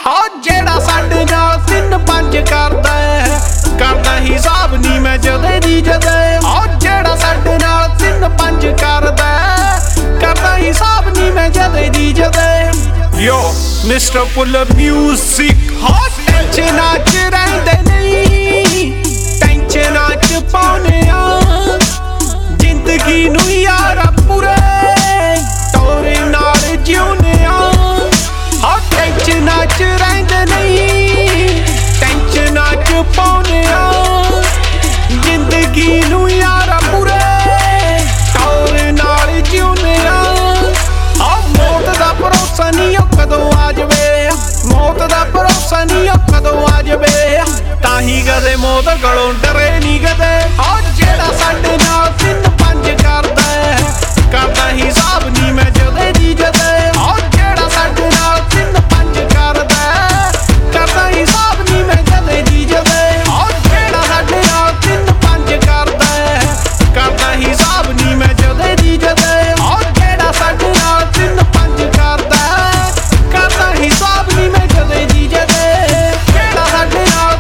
ਹੋ ਜਿਹੜਾ ਸਾਡੇ ਨਾਲ 3-5 ਕਰਦਾ ਹਿਸਾਬ ਨੀ ਮੈਂ ਜਦੇ ਦੀ ਜਦੇ। ਹੋ ਜਿਹੜਾ ਸਾਡੇ ਨਾਲ 3-5 ਕਰਦਾ ਹਿਸਾਬ ਨੀ ਮੈਂ ਜਦੇ ਦੀ ਜਦੇ। ਯੋ ਮਿਸਟਰ ਪੁੱਲਰ ਮਿਊਜ਼ਿਕ। ਹੋ ਟੈਨਸ਼ਨਾਂ 'ਚ ਰਹਿੰਦੇ ਨਹੀਂ, ਟੈਨਸ਼ਨਾਂ 'ਚ ਪਾਉਂਦੇ ਆ ਜ਼ਿੰਦਗੀ ਨੂੰ ਯਾਰਾ ਪੂਰੇ ਟੋਰੇ ਨਾਲ ਜਿਉਂਦੇ ਆ। ਹੋ ਟੈਨਸ਼ਨਾਂ 'ਚ ਰਹਿੰਦੇ ਨਹੀਂ, ਟੈਨਸ਼ਨਾਂ 'ਚ ਪਾਉਂਦੇ ਆ ਜ਼ਿੰਦਗੀ ਨੂੰ ਯਾਰਾ ਪੂਰੇ ਟੋਰੇ ਨਾਲ ਜਿਉਂਦੇ ਆ। ਹੋ ਮੌਤ ਦਾ ਭਰੋਸਾ ਨਹੀਂ ਉਹ ਕਦੋਂ ਆ ਜਾਵੇ, ਮੌਤ ਦਾ ਭਰੋਸਾ ਨਹੀਂ ਉਹ ਕਦੋਂ ਆ ਜਾਵੇ, ਤਾਂ ਹੀ ਕਦੇ ਮੌਤ ਗਲੋਂ ਡਰੇ ਨਹੀਂ ਕਦੇ। ਹੋ ਜਿਹੜਾ ਸਾਡੇ ਨਾਲ 3-5 ਕਰਦਾ ਹਿਸਾਬ ਨੀ ਮੈਂ ਜਦੇ ਦੀ ਜਦੇ। ਹੋ ਜਿਹੜਾ ਸਾਡੇ ਨਾਲ 3-5 ਕਰਦਾ ਹਿਸਾਬ ਨੀ ਮੈਂ ਜਦੇ ਦੀ ਜਦੇ। ਹੋ ਜਿਹੜਾ ਸਾਡੇ ਨਾਲ 3-5 ਕਰਦਾ ਹਿਸਾਬ ਨੀ ਮੈਂ ਜਦੇ ਦੀ ਜਦੇ। ਹੋ ਜਿਹੜਾ ਸਾਡੇ ਨਾਲ 3-5 ਕਰਦਾ ਹਿਸਾਬ ਨੀ ਮੈਂ ਜਦੇ ਦੀ ਜਦੇ। ਜਿਹੜਾ ਸਾਡੇ ਨਾਲ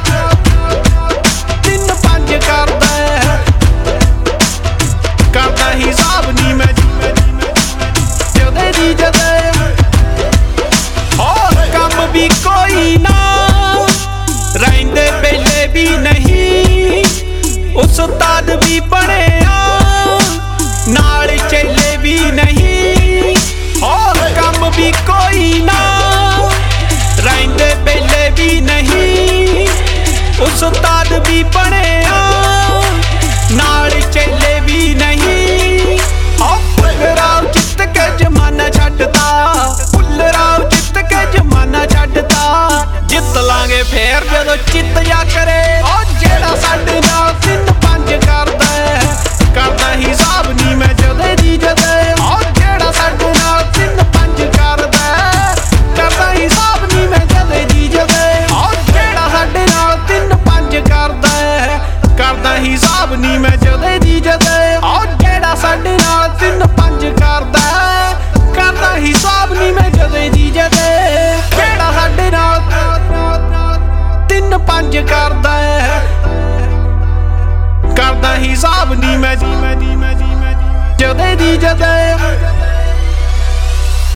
3-5 ਕਰਦਾ ਹਿਸਾਬ ਨੀ ਮੈਂ ਜਦੇ ਦੀ ਜਦੇ। ਹੋਰ ਕੰਮ ਵੀ ਕੋਈ ਨਾ ਰਹਿੰਦੇ ਵੇਲੇ ਵੀ ਨਹੀਂ, ਉਸਤਾਦ ਵੀ ਬਣਿਆ ਨਾਲ ਚੇਲੇ ਵੀ ਨਹੀਂ। ਹੋਰ ਕੰਮ ਵੀ ਕੋਈ ਨਾ ਰਹਿੰਦੇ ਵੇਲੇ ਵੀ ਨਹੀਂ, ਉਸਤਾਦ ਵੀ ਬਣਿਆ ਨਾਲ ਚੇਲੇ ਵੀ ਨਹੀਂ। ਹੋ ਫੁੱਲਰਾਓ ਜਿੱਤ ਕੇ ਜ਼ਮਾਨਾ ਛੱਡਤਾ, ਫੁੱਲਰਾਓ ਜਿੱਤ ਕੇ ਜ਼ਮਾਨਾ ਛੱਡਤਾ, ਜਿੱਤ ਲਾਂਗੇ ਫੇਰ ਜਦੋਂ ਚਿੱਤ ਜਾ ਕਰੇ। ਹੋ ਜਿਹੜਾ ਸਾਡੇ ਨਾਲ 3-5 ਕਰਦਾ ਹਿਸਾਬ ਨੀ ਮੈਂ ਜਦੇ ਦੀ ਜਦੇ। ਹੋ ਜਿਹੜਾ ਸਾਡੇ ਨਾਲ 3-5 ਕਰਦਾ ਹਿਸਾਬ ਨੀ ਮੈਂ ਜਦੇ ਦੀ ਜਦੇ। ਹੋ ਜਿਹੜਾ ਸਾਡੇ ਨਾਲ 3-5 ਕਰਦਾ ਹਿਸਾਬ ਨੀ ਮੈਂ ਜਦੇ ਦੀ ਜਦੇ। ਹੋ ਜਿਹੜਾ ਸਾਡੇ ਨਾਲ 3-5 ਕਰਦਾ ਹਿਸਾਬ ਨੀ ਮੈਂ ਜਦੇ ਦੀ ਜਦੇ। ਜਿਹੜਾ ਸਾਡੇ ਨਾਲ 3-5 ਕਰਦਾ ਹਿਸਾਬ ਨੀ ਮੈਂ ਜਦੇ ਦੀ ਜਦੇ।